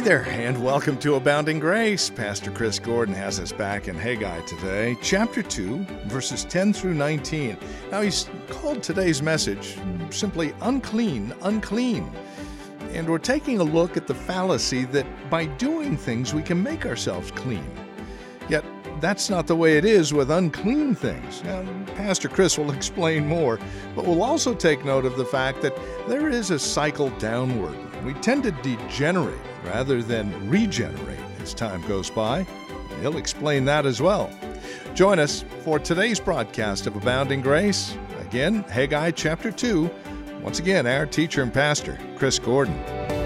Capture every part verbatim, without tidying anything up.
there, and welcome to Abounding Grace. Pastor Chris Gordon has us back in Haggai today, chapter two, verses ten through nineteen. Now, he's called today's message simply Unclean, Unclean. And we're taking a look at the fallacy that by doing things we can make ourselves clean. Yet, that's not the way it is with unclean things. Now, Pastor Chris will explain more, but we'll also take note of the fact that there is a cycle downward. We tend to degenerate rather than regenerate as time goes by. He'll explain that as well. Join us for today's broadcast of Abounding Grace. Again, Haggai chapter two. Once again, our teacher and pastor, Chris Gordon.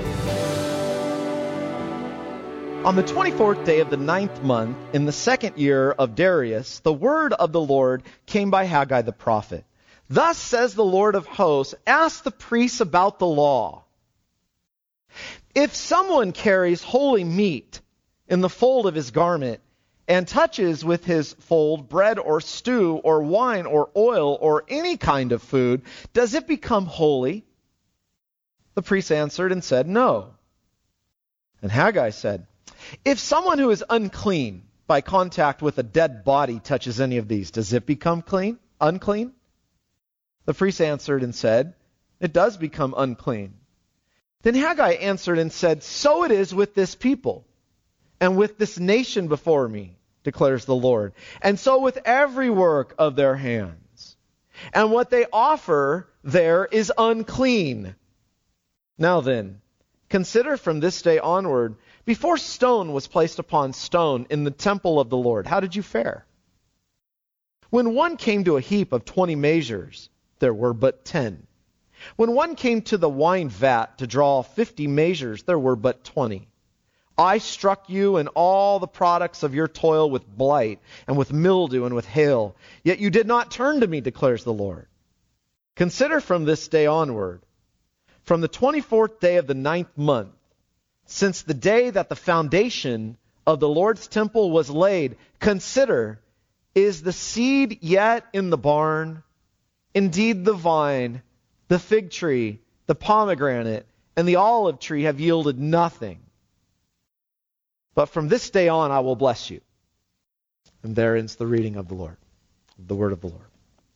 On the twenty-fourth day of the ninth month, in the second year of Darius, the word of the Lord came by Haggai the prophet. Thus says the Lord of hosts, ask the priests about the law. If someone carries holy meat in the fold of his garment, and touches with his fold bread or stew or wine or oil or any kind of food, does it become holy? The priest answered and said, no. And Haggai said, if someone who is unclean by contact with a dead body touches any of these, does it become clean? Unclean? The priest answered and said, it does become unclean. Then Haggai answered and said, so it is with this people, and with this nation before me, declares the Lord, and so with every work of their hands. And what they offer there is unclean. Now then, consider from this day onward, before stone was placed upon stone in the temple of the Lord, how did you fare? When one came to a heap of twenty measures, there were but ten. When one came to the wine vat to draw fifty measures, there were but twenty. I struck you and all the products of your toil with blight, and with mildew, and with hail. Yet you did not turn to me, declares the Lord. Consider from this day onward, from the twenty-fourth day of the ninth month, since the day that the foundation of the Lord's temple was laid, consider, is the seed yet in the barn? Indeed, the vine, the fig tree, the pomegranate, and the olive tree have yielded nothing. But from this day on I will bless you. And there ends the reading of the Lord, the word of the Lord.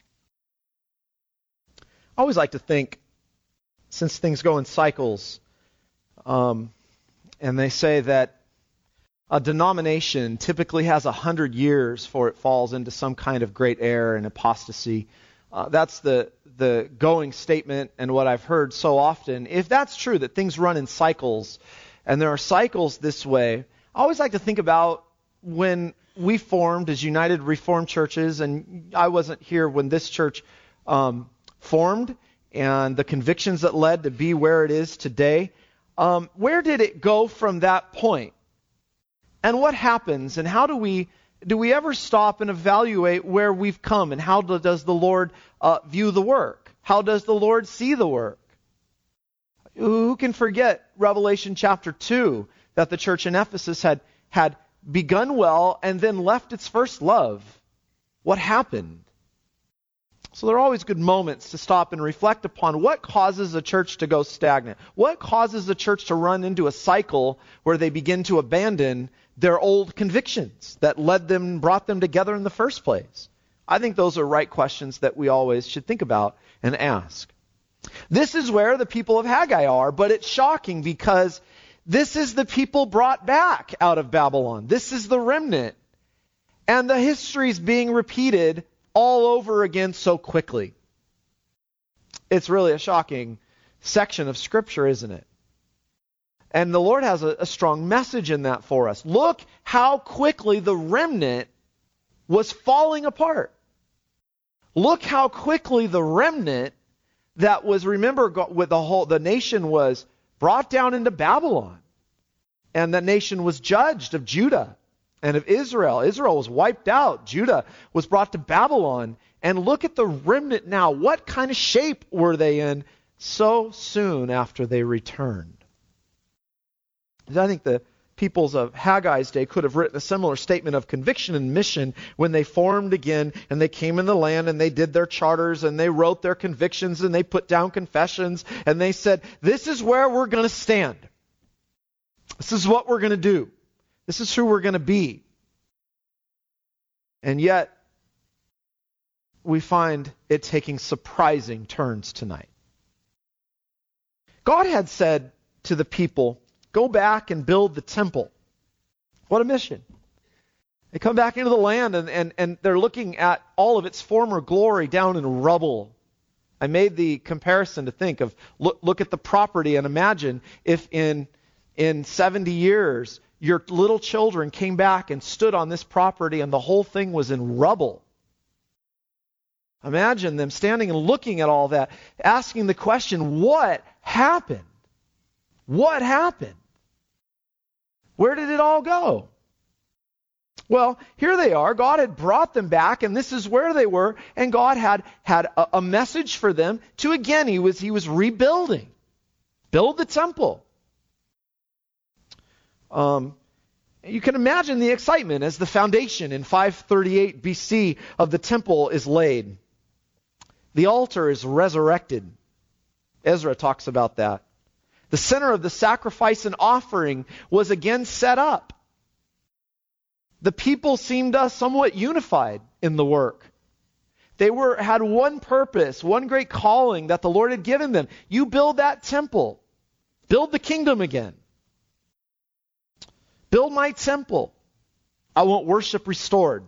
I always like to think, since things go in cycles, um, and they say that a denomination typically has a hundred years before it falls into some kind of great error and apostasy. Uh, that's the the going statement and what I've heard so often. If that's true, that things run in cycles, and there are cycles this way, I always like to think about when we formed as United Reformed Churches, and I wasn't here when this church um, formed, and the convictions that led to be where it is today. Um, where did it go from that point? And what happens, and how do we Do we ever stop and evaluate where we've come, and how does the Lord uh, view the work? How does the Lord see the work? Who can forget Revelation chapter two, that the church in Ephesus had, had begun well and then left its first love? What happened? So there are always good moments to stop and reflect upon what causes a church to go stagnant. What causes a church to run into a cycle where they begin to abandon their old convictions that led them, brought them together in the first place? I think those are right questions that we always should think about and ask. This is where the people of Haggai are, but it's shocking because this is the people brought back out of Babylon. This is the remnant. And the history is being repeated all over again so quickly. It's really a shocking section of Scripture, isn't it? And the Lord has a, a strong message in that for us. Look how quickly the remnant was falling apart. Look how quickly the remnant that was, remember, with the whole, the nation was brought down into Babylon. And the nation was judged of Judah and of Israel. Israel was wiped out. Judah was brought to Babylon. And look at the remnant now. What kind of shape were they in so soon after they returned? I think the peoples of Haggai's day could have written a similar statement of conviction and mission when they formed again and they came in the land and they did their charters and they wrote their convictions and they put down confessions and they said, this is where we're going to stand. This is what we're going to do. This is who we're going to be. And yet, we find it taking surprising turns tonight. God had said to the people, go back and build the temple. What a mission. They come back into the land and, and, and they're looking at all of its former glory down in rubble. I made the comparison to think of, look, look at the property and imagine if in, in seventy years your little children came back and stood on this property and the whole thing was in rubble. Imagine them standing and looking at all that, asking the question, what happened? What happened? Where did it all go? Well, here they are. God had brought them back, and this is where they were, and God had had a, a message for them to, again, he was, he was rebuilding. Build the temple. Um, you can imagine the excitement as the foundation in five thirty-eight B C of the temple is laid. The altar is resurrected. Ezra talks about that. The center of the sacrifice and offering was again set up. The people seemed uh, somewhat unified in the work. They were had one purpose, one great calling that the Lord had given them. You build that temple. Build the kingdom again. Build my temple. I want worship restored.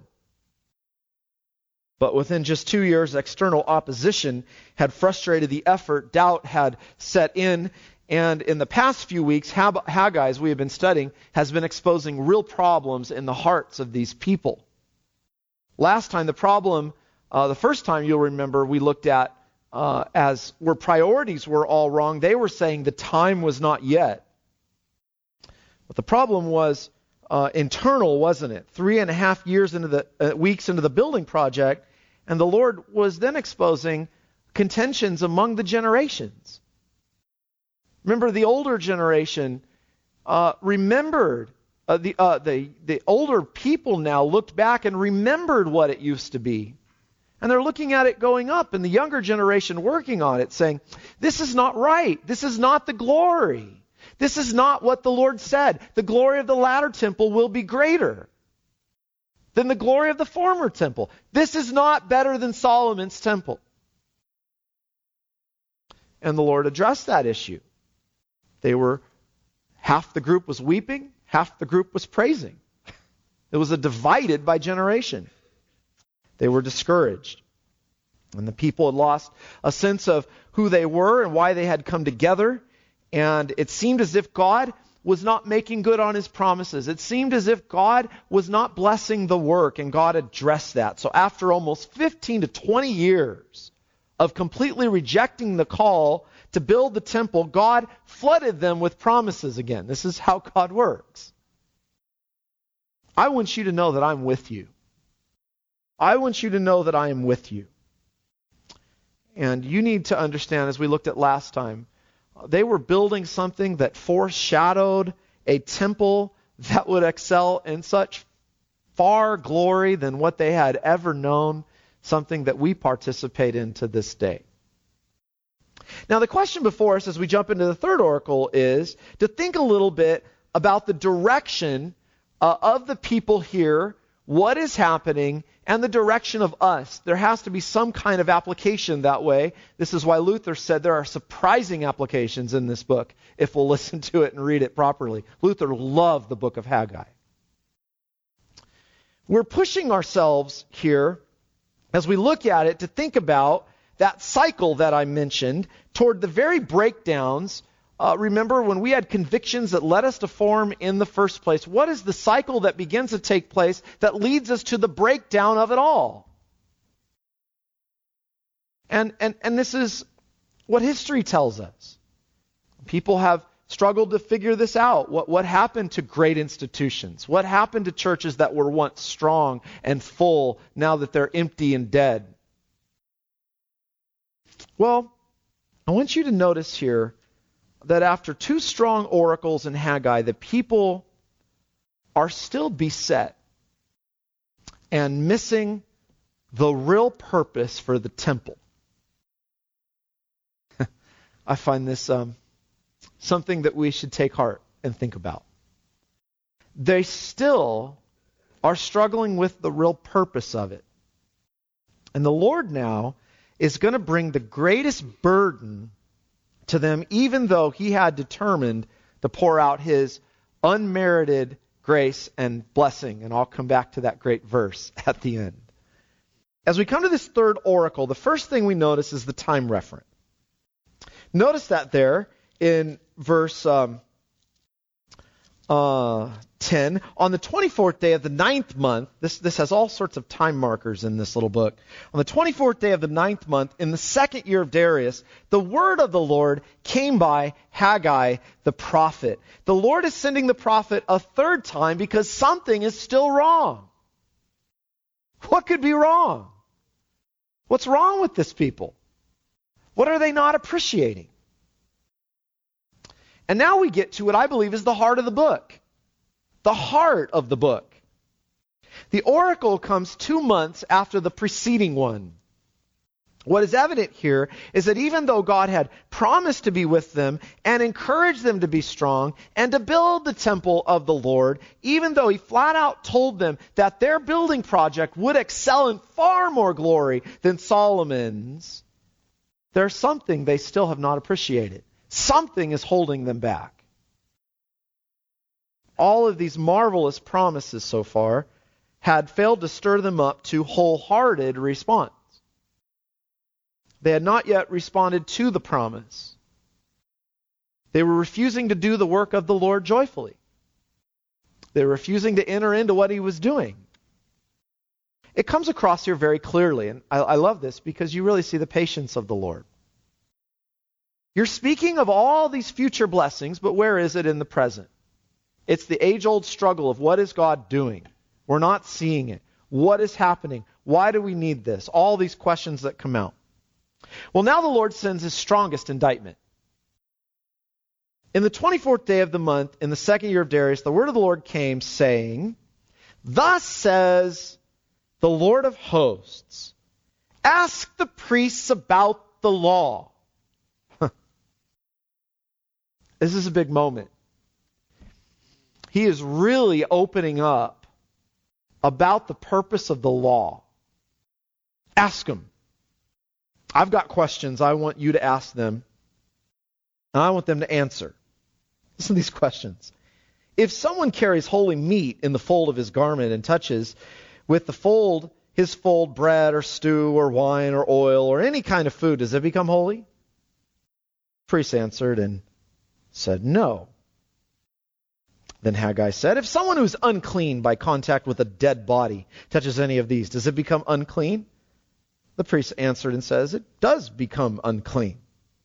But within just two years, external opposition had frustrated the effort. Doubt had set in. And in the past few weeks, Haggai, as we have been studying, has been exposing real problems in the hearts of these people. Last time, the problem, uh, the first time you'll remember, we looked at uh, as where priorities were all wrong. They were saying the time was not yet. But the problem was uh, internal, wasn't it? Three and a half years into the uh, weeks into the building project, and the Lord was then exposing contentions among the generations. Remember, the older generation uh, remembered, uh, the, uh, the, the older people now looked back and remembered what it used to be. And they're looking at it going up, and the younger generation working on it, saying, this is not right. This is not the glory. This is not what the Lord said. The glory of the latter temple will be greater than the glory of the former temple. This is not better than Solomon's temple. And the Lord addressed that issue. They were, half the group was weeping, half the group was praising. It was a divided by generation. They were discouraged. And the people had lost a sense of who they were and why they had come together. And it seemed as if God was not making good on his promises. It seemed as if God was not blessing the work, and God addressed that. So after almost fifteen to twenty years of completely rejecting the call to build the temple, God flooded them with promises again. This is how God works. I want you to know that I'm with you. I want you to know that I am with you. And you need to understand, as we looked at last time, they were building something that foreshadowed a temple that would excel in such far glory than what they had ever known, something that we participate in to this day. Now, the question before us as we jump into the third oracle is to think a little bit about the direction uh, of the people here, what is happening, and the direction of us. There has to be some kind of application that way. This is why Luther said there are surprising applications in this book if we'll listen to it and read it properly. Luther loved the book of Haggai. We're pushing ourselves here as we look at it to think about that cycle that I mentioned toward the very breakdowns. Uh, remember when we had convictions that led us to form in the first place? What is the cycle that begins to take place that leads us to the breakdown of it all? And, and, and this is what history tells us. People have struggled to figure this out. What, what happened to great institutions? What happened to churches that were once strong and full now that they're empty and dead? Well, I want you to notice here that after two strong oracles in Haggai, the people are still beset and missing the real purpose for the temple. I find this um, something that we should take heart and think about. they still are struggling with the real purpose of it. And the Lord now is going to bring the greatest burden to them, even though he had determined to pour out his unmerited grace and blessing. And I'll come back to that great verse at the end. As we come to this third oracle, the first thing we notice is the time reference. Notice that there in verse um, uh, ten. On the twenty-fourth day of the ninth month, this, this has all sorts of time markers in this little book. On the twenty-fourth day of the ninth month, in the second year of Darius, the word of the Lord came by Haggai the prophet. The Lord is sending the prophet a third time because something is still wrong. What could be wrong? What's wrong with this people? What are they not appreciating? And now we get to what I believe is the heart of the book. The heart of the book. The oracle comes two months after the preceding one. What is evident here is that even though God had promised to be with them and encouraged them to be strong and to build the temple of the Lord, even though he flat out told them that their building project would excel in far more glory than Solomon's, there's something they still have not appreciated. Something is holding them back. All of these marvelous promises so far had failed to stir them up to wholehearted response. They had not yet responded to the promise. They were refusing to do the work of the Lord joyfully. They were refusing to enter into what he was doing. It comes across here very clearly, and I, I love this because you really see the patience of the Lord. You're speaking of all these future blessings, but where is it in the present? It's the age-old struggle of what is God doing? We're not seeing it. What is happening? Why do we need this? All these questions that come out. Well, now the Lord sends his strongest indictment. In the twenty-fourth day of the month, in the second year of Darius, the word of the Lord came, saying, "Thus says the Lord of hosts, ask the priests about the law." This is a big moment. He is really opening up about the purpose of the law. Ask them. I've got questions. I want you to ask them. And I want them to answer. Listen to these questions. If someone carries holy meat in the fold of his garment and touches with the fold, his fold, bread or stew or wine or oil or any kind of food, does it become holy? The priest answered and said, no. Then Haggai said, if someone who's unclean by contact with a dead body touches any of these, does it become unclean? The priest answered and says, it does become unclean.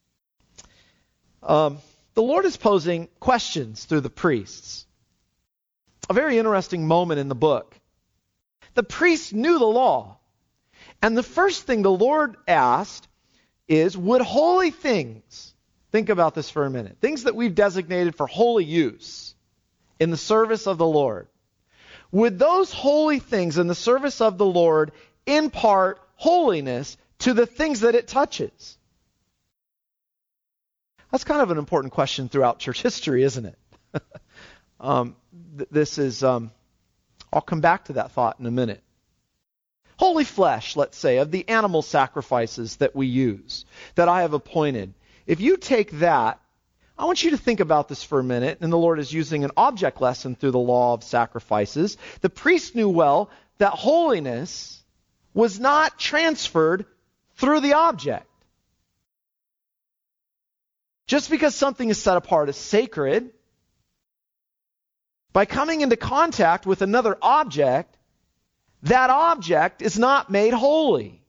Um, the Lord is posing questions through the priests. A very interesting moment in the book. The priests knew the law. And the first thing the Lord asked is, would holy things, think about this for a minute, things that we've designated for holy use in the service of the Lord, would those holy things in the service of the Lord impart holiness to the things that it touches? That's kind of an important question throughout church history, isn't it? um, th- this is, um, I'll come back to that thought in a minute. Holy flesh, let's say, of the animal sacrifices that we use, that I have appointed. If you take that, I want you to think about this for a minute, and the Lord is using an object lesson through the law of sacrifices. The priest knew well that holiness was not transferred through the object. Just because something is set apart as sacred, by coming into contact with another object, that object is not made holy.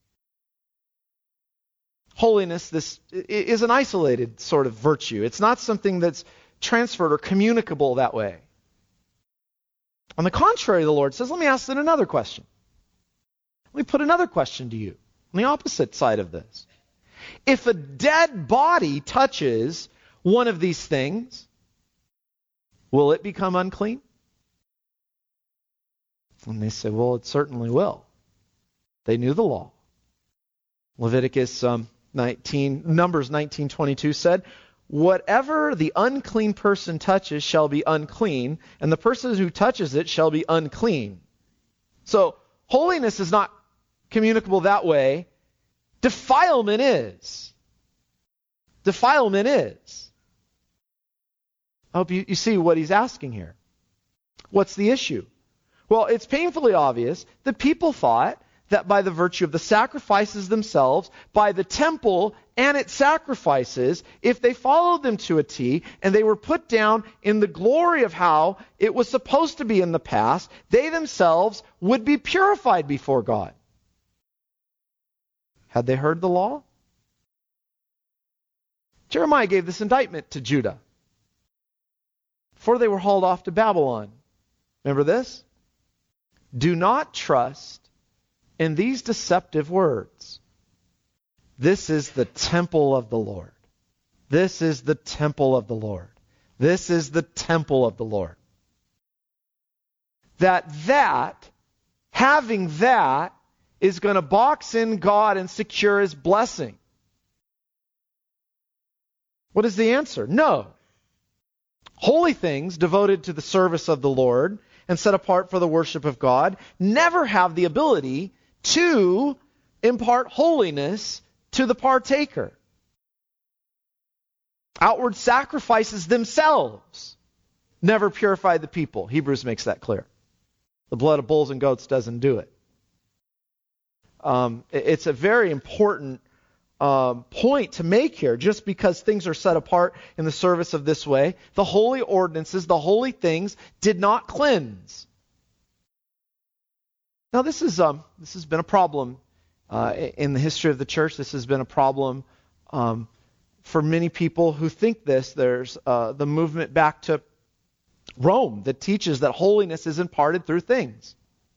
Holiness this is an isolated sort of virtue. It's not something that's transferred or communicable that way. On the contrary, the Lord says, let me ask then another question. Let me put another question to you on the opposite side of this. If a dead body touches one of these things, will it become unclean? And they say, well, it certainly will. They knew the law. Leviticus um, nineteen, Numbers nineteen twenty-two said, whatever the unclean person touches shall be unclean, and the person who touches it shall be unclean. So, holiness is not communicable that way. Defilement is. Defilement is. I hope you, you see what he's asking here. What's the issue? Well, it's painfully obvious that people thought that by the virtue of the sacrifices themselves, by the temple and its sacrifices, if they followed them to a T and they were put down in the glory of how it was supposed to be in the past, they themselves would be purified before God. Had they heard the law? Jeremiah gave this indictment to Judah before they were hauled off to Babylon. Remember this? Do not trust in these deceptive words. This is the temple of the Lord. This is the temple of the Lord. This is the temple of the Lord. That that, having that, is going to box in God and secure His blessing. What is the answer? No. Holy things devoted to the service of the Lord and set apart for the worship of God never have the ability to impart holiness to the partaker. Outward sacrifices themselves never purify the people. Hebrews makes that clear. The blood of bulls and goats doesn't do it. Um, it's a very important um, point to make here. Just because things are set apart in the service of this way, the holy ordinances, the holy things, did not cleanse. Now, this is um, this has been a problem uh, in the history of the church. This has been a problem um, for many people who think this. There's uh, the movement back to Rome that teaches that holiness is imparted through things.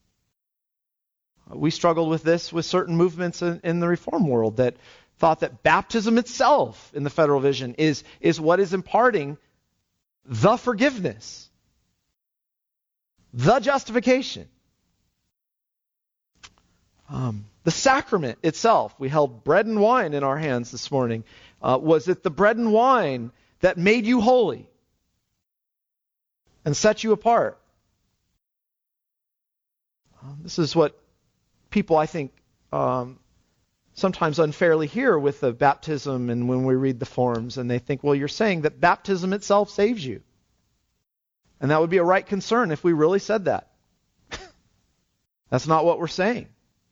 We struggled with this with certain movements in, in the Reform world that thought that baptism itself in the federal vision is, is what is imparting the forgiveness, the justification. Um, the sacrament itself, we held bread and wine in our hands this morning. Uh, was it the bread and wine that made you holy and set you apart? Um, this is what people, I think, um, sometimes unfairly hear with the baptism and when we read the forms, and they think, well, you're saying that baptism itself saves you. And that would be a right concern if we really said that. That's not what we're saying.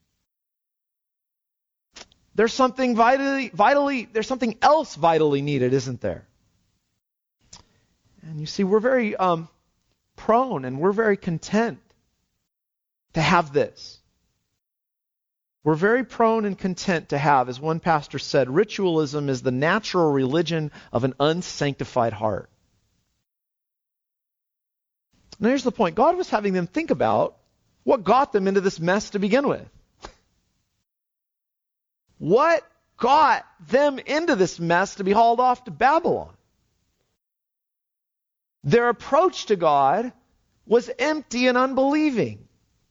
There's something vitally, vitally, there's something else vitally needed, isn't there? And you see, we're very um, prone and we're very content to have this. We're very prone and content to have, as one pastor said, ritualism is the natural religion of an unsanctified heart. Now here's the point. God was having them think about what got them into this mess to begin with. What got them into this mess to be hauled off to Babylon? Their approach to God was empty and unbelieving.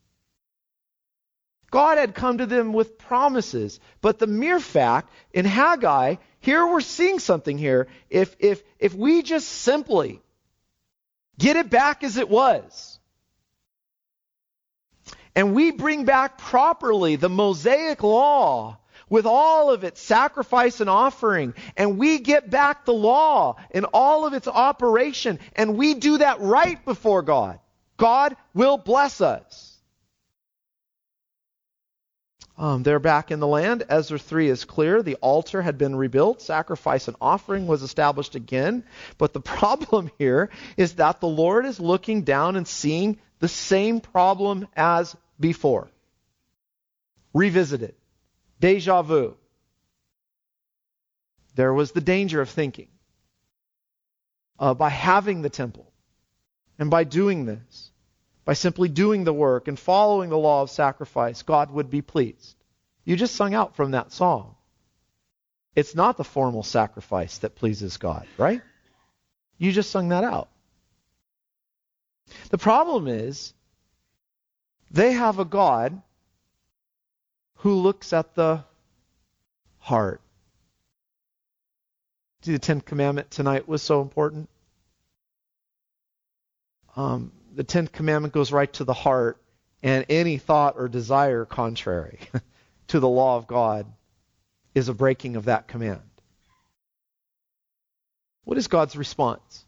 God had come to them with promises, but the mere fact in Haggai, here we're seeing something here. If if if we just simply get it back as it was, and we bring back properly the Mosaic law with all of its sacrifice and offering, and we get back the law in all of its operation, and we do that right before God, God will bless us. Um, they're back in the land. Ezra three is clear. The altar had been rebuilt. Sacrifice and offering was established again. But the problem here is that the Lord is looking down and seeing the same problem as before. Revisited. Deja vu. There was the danger of thinking uh, by having the temple and by doing this, by simply doing the work and following the law of sacrifice, God would be pleased. You just sung out from that song. It's not the formal sacrifice that pleases God, right? You just sung that out. The problem is, they have a God who looks at the heart. See, the Tenth Commandment tonight was so important. Um, the Tenth Commandment goes right to the heart, and any thought or desire contrary to the law of God is a breaking of that command. What is God's response?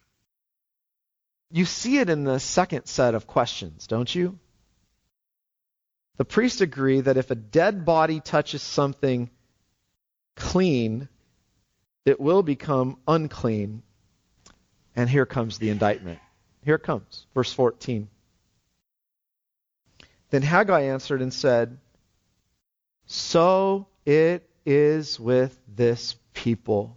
You see it in the second set of questions, don't you? The priests agree that if a dead body touches something clean, it will become unclean. And here comes the indictment. Here it comes, verse fourteen. Then Haggai answered and said, so it is with this people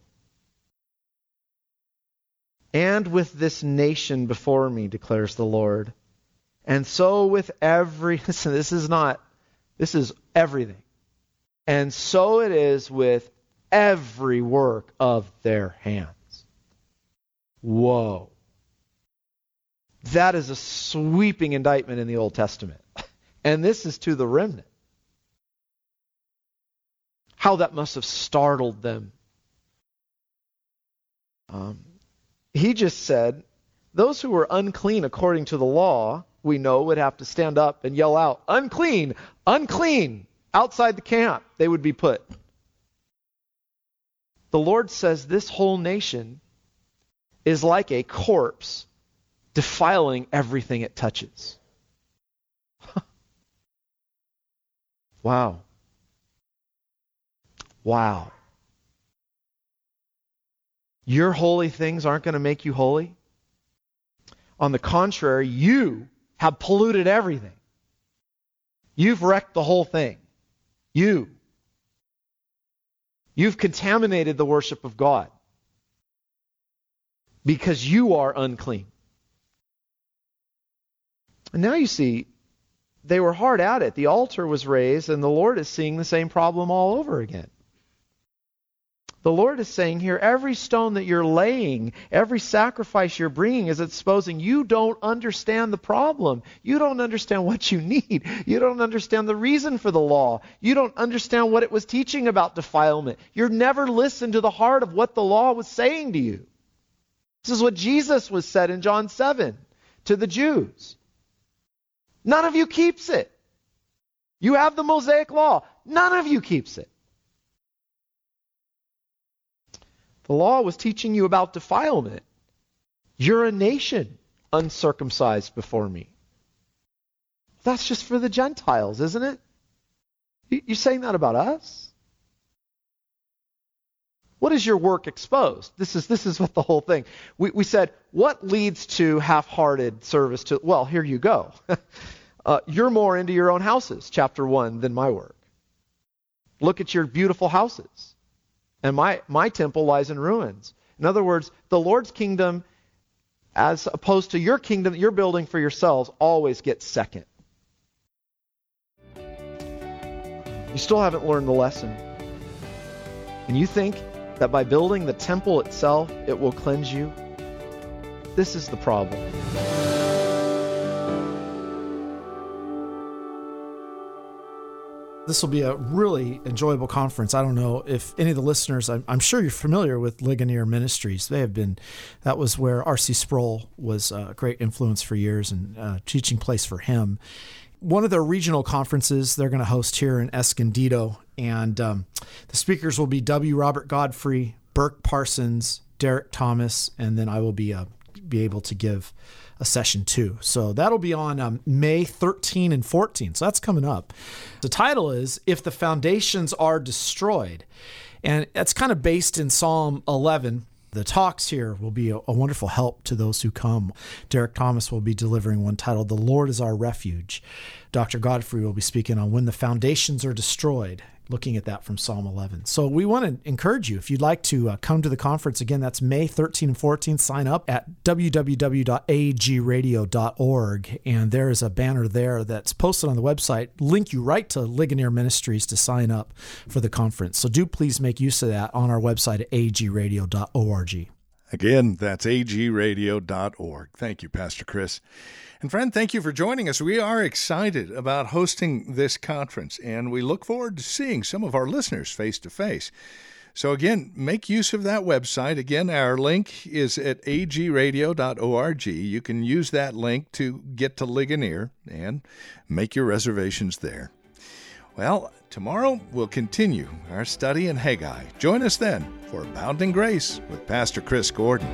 and with this nation before me, declares the Lord. And so with every, listen, this is not, this is everything. And so it is with every work of their hands. Whoa. That is a sweeping indictment in the Old Testament. And this is to the remnant. How that must have startled them. Um, he just said, those who were unclean according to the law, we know, would have to stand up and yell out, unclean, unclean, outside the camp they would be put. The Lord says this whole nation is like a corpse defiling everything it touches. Wow. Wow. Your holy things aren't going to make you holy. On the contrary, you have polluted everything. You've wrecked the whole thing. You. You've contaminated the worship of God because you are unclean. And now you see, they were hard at it. The altar was raised, and the Lord is seeing the same problem all over again. The Lord is saying here, every stone that you're laying, every sacrifice you're bringing is exposing you don't understand the problem. You don't understand what you need. You don't understand the reason for the law. You don't understand what it was teaching about defilement. You've never listened to the heart of what the law was saying to you. This is what Jesus was said in John seven to the Jews. None of you keeps it. You have the Mosaic law. None of you keeps it. The law was teaching you about defilement. You're a nation uncircumcised before me. That's just for the Gentiles, isn't it? You're saying that about us? What is your work exposed? This is this is what the whole thing. We, we said, what leads to half-hearted service to... Well, here you go. uh, you're more into your own houses, chapter one, than my work. Look at your beautiful houses. And my, my temple lies in ruins. In other words, the Lord's kingdom, as opposed to your kingdom that you're building for yourselves, always gets second. You still haven't learned the lesson. And you think that by building the temple itself, it will cleanse you? This is the problem. This will be a really enjoyable conference. I don't know if any of the listeners, I'm, I'm sure you're familiar with Ligonier Ministries. They have been, that was where R C Sproul was a great influence for years and a teaching place for him. One of their regional conferences they're going to host here in Escondido, and um, the speakers will be W. Robert Godfrey, Burk Parsons, Derek Thomas, and then I will be uh, be able to give a session two. So that'll be on um, May thirteenth and fourteenth. So that's coming up. The title is If the Foundations Are Destroyed. And that's kind of based in Psalm eleven. The talks here will be a, a wonderful help to those who come. Derek Thomas will be delivering one titled, The Lord is Our Refuge. Doctor Godfrey will be speaking on When the Foundations Are Destroyed, looking at that from Psalm eleven. So we want to encourage you, if you'd like to uh, come to the conference, again, that's May thirteenth and fourteenth. Sign up at w w w dot a g radio dot org. And there is a banner there that's posted on the website. Link you right to Ligonier Ministries to sign up for the conference. So do please make use of that on our website at a g radio dot org. Again, that's a g radio dot org. Thank you, Pastor Chris. And friend, thank you for joining us. We are excited about hosting this conference, and we look forward to seeing some of our listeners face to face. So again, make use of that website. Again, our link is at a g radio dot org. You can use that link to get to Ligonier and make your reservations there. Well, tomorrow we'll continue our study in Haggai. Join us then for Abounding Grace with Pastor Chris Gordon.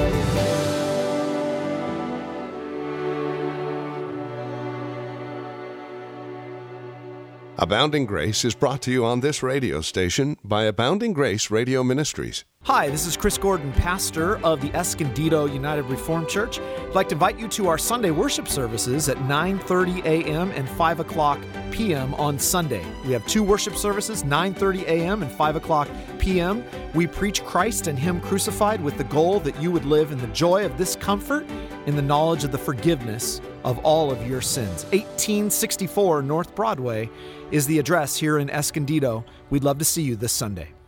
Abounding Grace is brought to you on this radio station by Abounding Grace Radio Ministries. Hi, this is Chris Gordon, pastor of the Escondido United Reformed Church. I'd like to invite you to our Sunday worship services at nine thirty a.m. and five o'clock p.m. on Sunday. We have two worship services, nine thirty a.m. and five o'clock p.m. We preach Christ and Him crucified with the goal that you would live in the joy of this comfort, in the knowledge of the forgiveness of all of your sins. eighteen sixty-four North Broadway is the address here in Escondido. We'd love to see you this Sunday.